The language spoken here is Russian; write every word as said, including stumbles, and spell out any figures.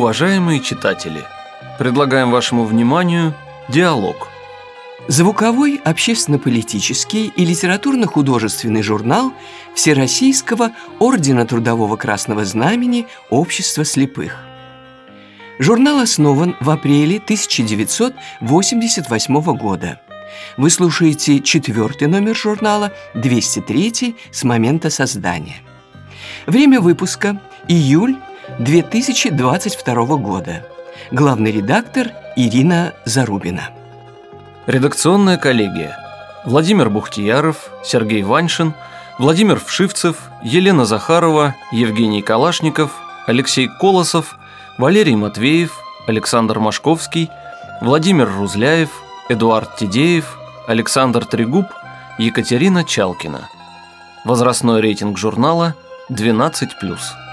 Уважаемые читатели, предлагаем вашему вниманию диалог. Звуковой, общественно-политический и литературно-художественный журнал Всероссийского ордена Трудового Красного Знамени Общества слепых. Журнал основан в апреле тысяча девятьсот восемьдесят восьмого года. Вы слушаете четвертый номер журнала, двести третий с момента создания. Время выпуска – июль две тысячи двадцать второго года. Главный редактор Ирина Зарубина. Редакционная коллегия: Владимир Бухтияров, Сергей Ваньшин, Владимир Вшивцев, Елена Захарова, Евгений Калашников, Алексей Колосов, Валерий Матвеев, Александр Машковский, Владимир Рузляев, Эдуард Тидеев, Александр Трегуб, Екатерина Чалкина. Возрастной рейтинг журнала двенадцать плюс.